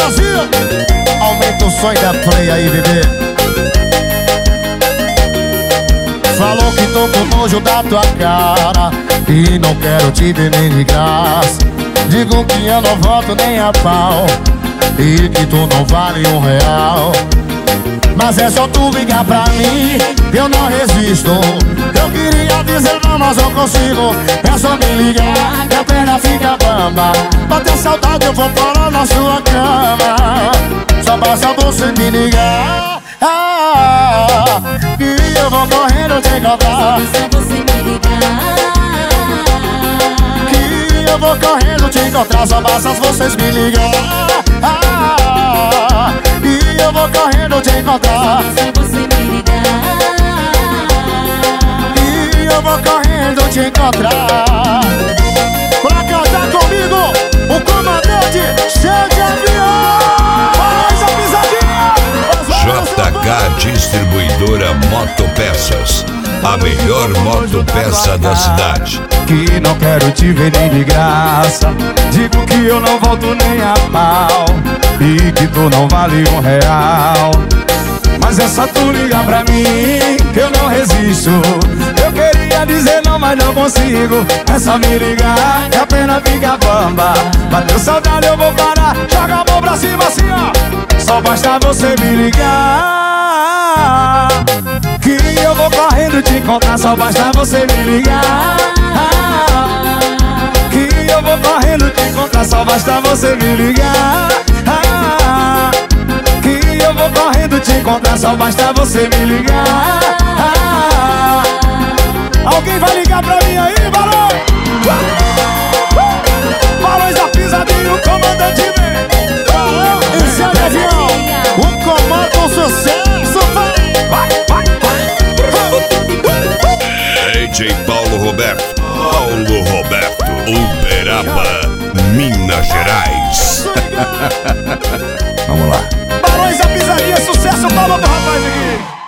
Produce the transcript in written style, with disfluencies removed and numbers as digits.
Brasil. Aumenta o som da play aí, bebê. Falou que tô com nojo da tua cara e não quero te ver nem de graça. Digo que eu não volto nem a pau e que tu não vale R$1. Mas é só tu ligar pra mim, eu não resisto. Eu queria dizer não, mas não consigo. É só me ligar que a perna fica bamba. Bater saudade eu vou parar na sua cama. Só basta você me ligar, que eu vou correndo te encontrar. Só você me ligar, Que eu vou correndo te encontrar. Só basta vocês me ligar, e eu vou correndo te encontrar. só você me ligar. E eu vou correndo te encontrar. Pra cantar comigo, o comandante Xande Avião. Faz a pisadinha. JK Distribuidora Motopeças, a melhor motopeça da cidade. Que não quero te ver nem de graça. Digo que eu não volto nem a pau e que tu não vale R$1. Mas é só tu ligar pra mim que eu não resisto. Eu queria dizer não, mas não consigo. É só me ligar que a pena fica bamba. Bateu saudade eu vou parar. Joga a mão pra cima assim, ó. Só basta você me ligar, que eu vou correndo te encontrar. Só basta você me ligar, que eu vou correndo te encontrar. Só basta você me ligar, que eu vou correndo te encontrar. Só basta você me ligar. Alguém vai ligar pra mim aí, Barão? Barões da pisadinha, o comandante vem. Barão e Xande Avião, o comando sucesso, vai, vai, vai. DJ Paulo Roberto, Uberaba, Minas Gerais. Vamos lá. Barões da pisadinha, sucesso, palma pro rapaz aqui.